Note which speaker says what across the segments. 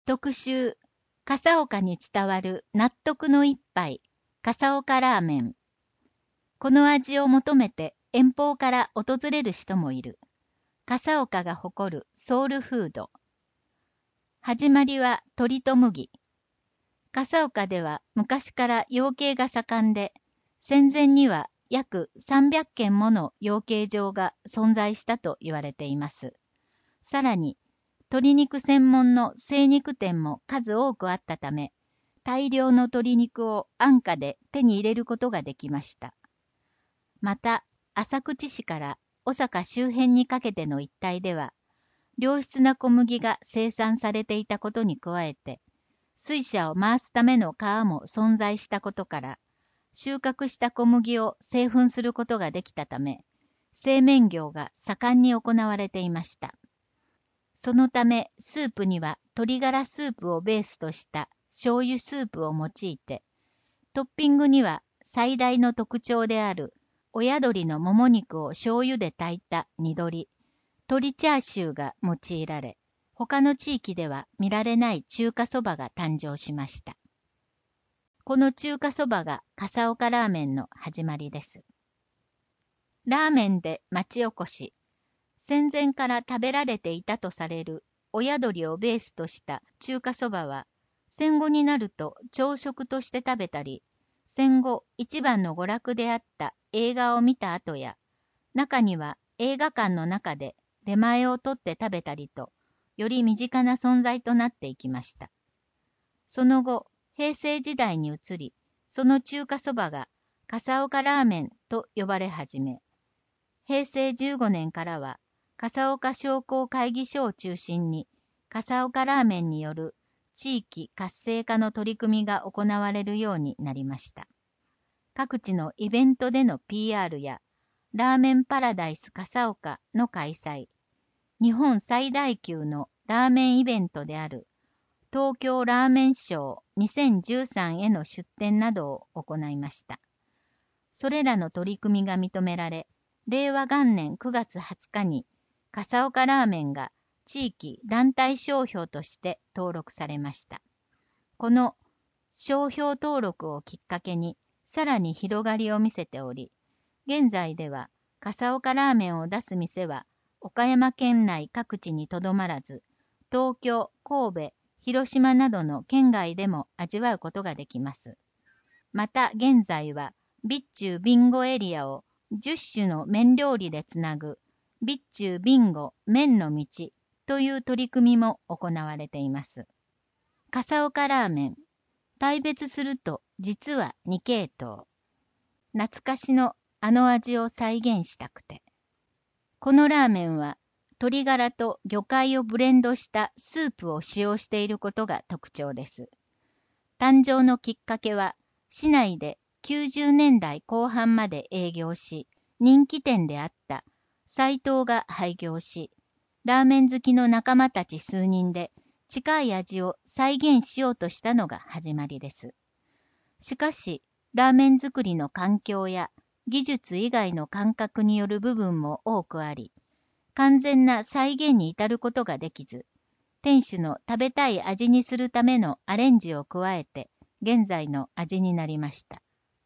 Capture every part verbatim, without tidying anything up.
Speaker 1: 特集、笠岡に伝わる納得の一杯、笠岡ラーメン。この味を求めて遠方から訪れる人もいる。笠岡が誇るソウルフード。始まりは鶏と麦。笠岡では昔から養鶏が盛んで、戦前には約さんびゃっけんもの養鶏場が存在したと言われています。さらに、鶏肉専門の精肉店も数多くあったため、大量の鶏肉を安価で手に入れることができました。また、浅口市から小坂周辺にかけての一帯では、良質な小麦が生産されていたことに加えて、水車を回すための川も存在したことから、収穫した小麦を製粉することができたため、製麺業が盛んに行われていました。そのため、スープには鶏ガラスープをベースとした醤油スープを用いて、トッピングには最大の特徴である親鶏のもも肉を醤油で炊いた煮鶏、鶏チャーシューが用いられ、他の地域では見られない中華そばが誕生しました。この中華そばが笠岡ラーメンの始まりです。ラーメンで町おこし。戦前から食べられていたとされる親鶏をベースとした中華そばは、戦後になると朝食として食べたり、戦後一番の娯楽であった映画を見た後や、中には映画館の中で出前を取って食べたりと、より身近な存在となっていきました。その後、平成時代に移り、その中華そばが笠岡ラーメンと呼ばれ始め、平成じゅうごねんからは、笠岡商工会議所を中心に、笠岡ラーメンによる地域活性化の取り組みが行われるようになりました。各地のイベントでの ピーアール や、ラーメンパラダイス笠岡の開催、日本最大級のラーメンイベントである東京ラーメンショーにせんじゅうさんへの出展などを行いました。それらの取り組みが認められ、れいわがんねんくがつはつかに笠岡ラーメンが地域団体商標として登録されました。この商標登録をきっかけにさらに広がりを見せており、現在では笠岡ラーメンを出す店は岡山県内各地にとどまらず、東京、神戸、広島などの県外でも味わうことができます。また現在は備中ビンゴエリアをじゅっしゅの麺料理でつなぐ備中ビンゴ麺の道という取り組みも行われています。笠岡ラーメン、大別すると実はにけいとう。懐かしのあの味を再現したくて。このラーメンは鶏ガラと魚介をブレンドしたスープを使用していることが特徴です。誕生のきっかけは市内できゅうじゅうねんだいこう半まで営業し、人気店であった斉藤が廃業し、ラーメン好きの仲間たち数人で近い味を再現しようとしたのが始まりです。しかし、ラーメン作りの環境や技術以外の感覚による部分も多くあり、完全な再現に至ることができず、店主の食べたい味にするためのアレンジを加えて、現在の味になりました。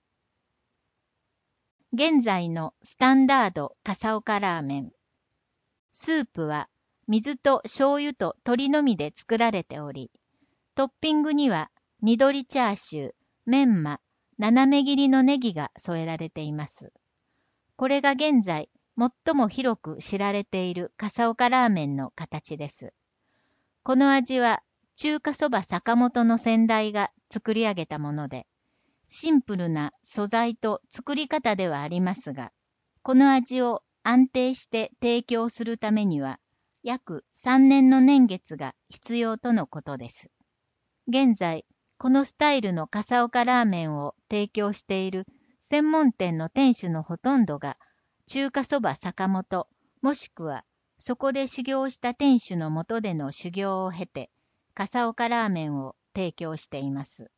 Speaker 1: 現在のスタンダード笠岡ラーメン。スープは水と醤油と鶏のみで作られており、トッピングには煮鶏チャーシュー、メンマ、斜め切りのネギが添えられています。これが現在最も広く知られている笠岡ラーメンの形です。この味は中華そば坂本の先代が作り上げたもので、シンプルな素材と作り方ではありますが、この味を安定して提供するためには、約さんねんの年月が必要とのことです。現在、このスタイルの笠岡ラーメンを提供している専門店の店主のほとんどが、中華そば坂本、もしくはそこで修行した店主の下での修行を経て、笠岡ラーメンを提供しています。